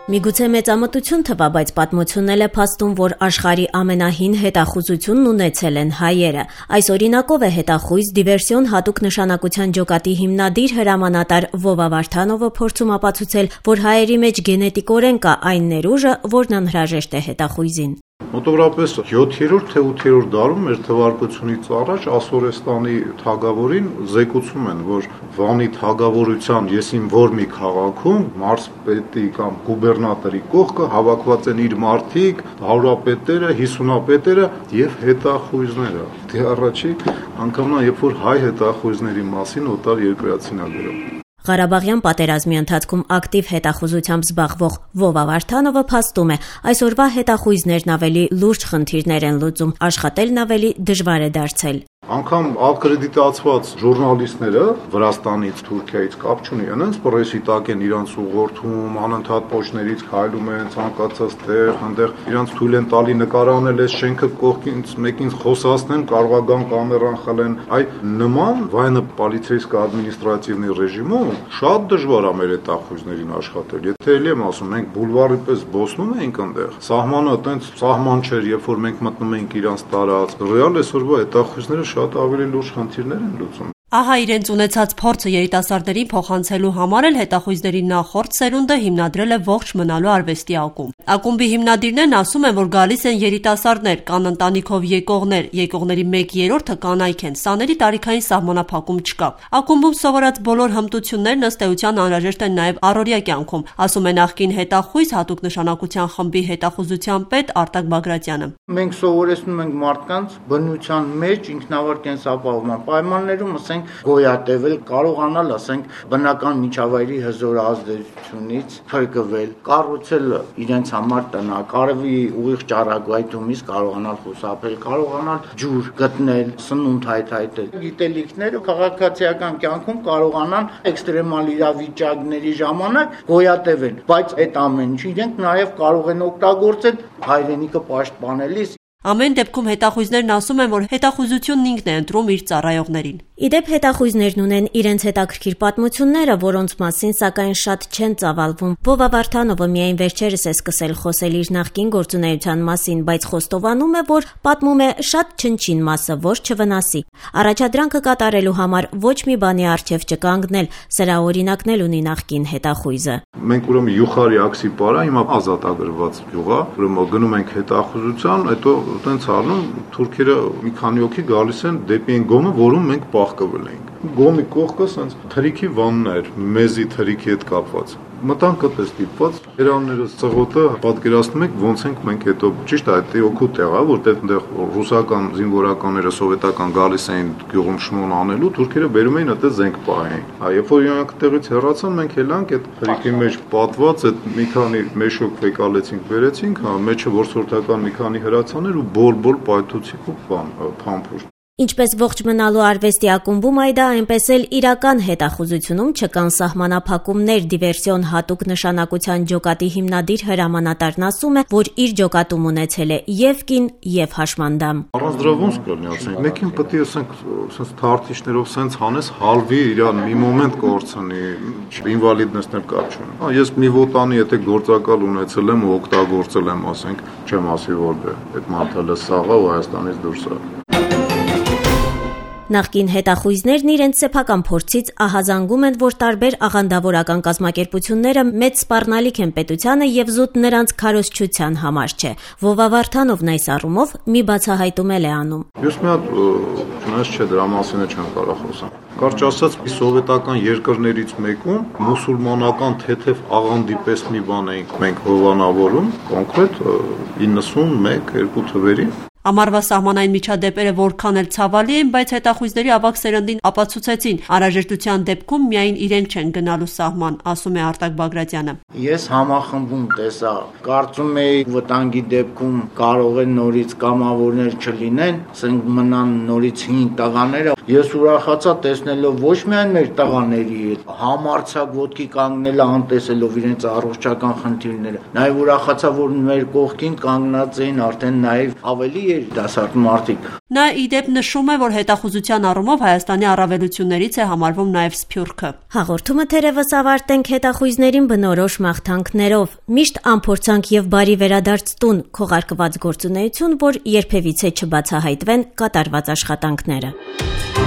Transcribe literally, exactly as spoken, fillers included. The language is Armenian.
Միգուցե մեծամտություն թվա, բայց պատմությունն էլ է փաստում, որ աշխարհի ամենահին հետախուզությունն ունեցել են հայերը։ Այս օրինակով է հետախույզ դիվերսիոն հատուկ նշանակության ջոկատի հիմնադիր հրամանատար Վովա Վարդանովը փորձում ապացուցել, որ հայերի մեջ գենետիկորեն կա այն ներուժը, որն անհրաժեշտ է հետախույզին։ Մոտավորապես յոթերորդ թե ութերորդ դարում մեր թվարկությունից առաջ Ասորեստանի թագավորին զեկուցում են, որ Վանի թագավորության եսիմ որ մի քաղաքում մարզպետի կամ գուբերնատորի կողքը հավաքված են իր մարդիկ, հարուրապետերը, հիսունապետերը եւ հետախույզները։ Դե առաջի անգամն է, երբ որ հայ հետախույզների մասին օտար երկրացին ա գրում։ Ղարաբաղյան պատերազմի ընթացքում ակտիվ հետախուզությամբ զբաղվող Վովա Վարդանովը փաստում է, այսօրվա հետախույզներն ավելի լուրջ խնդիրներ են լուծում, աշխատելն ավելի դժվար է դարձել։ Անգամ ակրեդիտացված ժուրնալիստները Վրաստանից, Թուրքիայից կապ չունի, այնց պրեսի տակ են իրանց ուղղորդում, անընդհատ փոշներից քայլում են, ցանկացած տեղ, այնտեղ իրանց թույլ են տալի նկարանել այս շենքը կողքից մեկին խոսացնեն, կարողական կամերան խլեն։ Այ նման վայնը պոլիցեյսկա ադմինիստրատիվնի ռեժիմում շատ դժվար է մեր հետախույզներին աշխատել։ Եթե էլի եմ ասում, մենք բուլվարի պես բոսնում էինք այնտեղ, սահմանը այտենց սահման չէր, երբ որ մենք մտնում էինք իրանց տարած։ Ռեալ այսօրվա հետախույզները շատ ավելի լուրջ խնդիրներ են լուծում։ Ահա իրենց ունեցած փորձը երիտասարդներին փոխանցելու համար էլ հետախույզների նախորդ սերունդը հիմնադրել է ողջ մնալու արվեստի ակումբ։ Ակումբի հիմնադիրներն ասում են, որ գալիս են երիտասարդներ, կան ընտանիքով եկողներ, եկողների մեկ երրորդը կանայք են, սաների տարիքային սահմանափակում չկա։ Ակումբում սովորած բոլոր հմտություններն ըստ էության անհրաժեշտ են նաև առօրյա կյանքում, ասում է նախկին հետախույզ հատուկ նշանակության խմբի հետախուզության պետ Արտակ Բագրատյանը։ Մենք սովորեցնում ենք մարդկանց բնության մեջ ինքնավար կենսապահովման պայմաններում, ասենք, գոյատևել, կարողանալ, ասենք, բնական միջավայրի հզոր ազդեցությունից փրկվել, կառուցել իրենց համար տնակ, արևի ուղիղ ճառագայթումից կարողանալ խուսափել, կարողանալ ջուր գտնել, սնունդ հայթայթել։ Գիտելիքները քաղաքացիական կյանքում կարողանան էքստրեմալ իրավիճակների ժամանակ գոյատևել, բայց այդ ամեն ինչ իրենք նաև կարող են օգտագործել հայրենիքը պաշտպանելիս։ Ամեն դեպքում հետախույզներն ասում են, որ հետախուզությունն ինքն է ընտրում իր ծառայողներին։ Իդեպ հետախույզներն ունեն իրենց հետաքրքիր պատմությունները, որոնց մասին սակայն շատ չեն ծավալվում։ Վովա Վարդանովը միայն վերջերս է սկսել խոսել իր նախկին գործունեության մասին, բայց խոստովանում է, որ պատմում է շատ չնչին մասը, որ չվնասի։ Առաջադրանքը կատարելու համար ոչ մի բանի առջև չկանգնել, սրա օրինակն էլ ունի նախկին հետախույզը։ Մենք ուրեմն Յուխարի աքսի պարա հիմա ազատագրված յուղ է, ուրեմն գնում ենք հետախուզության, հետո տենց առնում թուրքերը մի քանի օքի գալիս են դեպի այն գոմը, որում մենք պահկվել էինք։ Գոմի կողքը սենց թրիքի վանն էր, մեզի թրիքի հետ կապված։ Մտանք կտես դիպված, երանները ծղոտը պատկերացնում եք ոնց ենք մենք հետո ճիշտ է այդ օգու տեղ է, որտեղ այնտեղ ռուսական զինվորականները սովետական գալիս էին գյուղում շմոն անելու, թուրքերը բերում էին այդտեղ զենք պահեին։ Հա, երբ որ իրանք տեղից հեռացան, մենք ելանք այդ թրիքի մեջ պատված այդ մի քանի մեշոկ վեկալեցինք, վերեցինք, հա, մեջը որսորդական մի քանի հրացաներ ու բոլ-բոլ պայթուցիկ ու բան, փամփուշտ։ Ինչպես ողջ մնալու արվեստի ակումբում այդա, այնպես էլ իրական հետախուզությունում չկան սահմանափակումներ, դիվերսիոն հատուկ նշանակության ջոկատի հիմնադիր հրամանատարն ասում է, որ իր ջոկատում ունեցել է եւ կին եւ հաշմանդամ։ Առանց դրա ոնց կլինի, ասենք, մեկին պետք է ասենք, ասենք թարթիշներով սենց հանես, հալվի իրան մի մոմենտ կորցնի, ինվալիդնեսներ կապ չունի։ Հա, ես մի ոտանի եթե գործակալ ունեցել եմ ու օգտագործել եմ, ասենք, չեմ ասի որ դե այդ մարդը լսաղա ու Հայաստանից դուրս է։ Նախկին հետախույզներն իրենց սեփական փորձից ահազանգում են, որ տարբեր աղանդավորական կազմակերպությունները մեծ սպառնալիք են պետությանը եւ զուտ նրանց քարոզչության համար չէ։ Վովա Վարդանովն այս առումով մի բացահայտում էլ է անում։ Ես մի հատ չնայած չէ դրա մասին չեմ կարող խոսալ։ Կարճ ասած, սովետական երկրներից մեկում մուսուլմանական թեթև աղանդի պես մի բան էինք մենք հովանավորում, կոնկրետ իննսունմեկ երկու թվերի։ Ամառվա սահմանային միջադեպերը որքան էլ ցավալի են, բայց հետախույզների ավագ սերնդին ապացուցեցին, անհրաժեշտության դեպքում միայն իրենք չեն գնալու սահման, ասում է Արտակ Բագրատյանը։ Ես համախմբում տեսա, կարծում էի վտանգի դեպքում կարող են նորից կամավորներ չլինեն, ասենք մնան նորից հին տղաները, Ես ուրախացա տեսնելով ոչ միայն մեր տղաների հետ, համարձակ ոտքի կանգնելը անտեսելով իրենց առողջական խնդիրները, նաև ուրախացա, որ մեր կողքին կանգնած էին արդեն նաև ավելի երիտասարդ մարդիկ։ Նա ի դեպ նշում է, որ հետախուզության առումով Հայաստանի առավելություններից է համարվում նաև Սփյուռքը։ Հաղորդումը թերևս ավարտենք հետախույզներին բնորոշ մաղթանքներով։ Միշտ անփորձանք եւ բարի վերադարձ տուն, քողարկված գործունեություն, որ երբևիցե չբացահայտվեն կատարված աշխատանքները։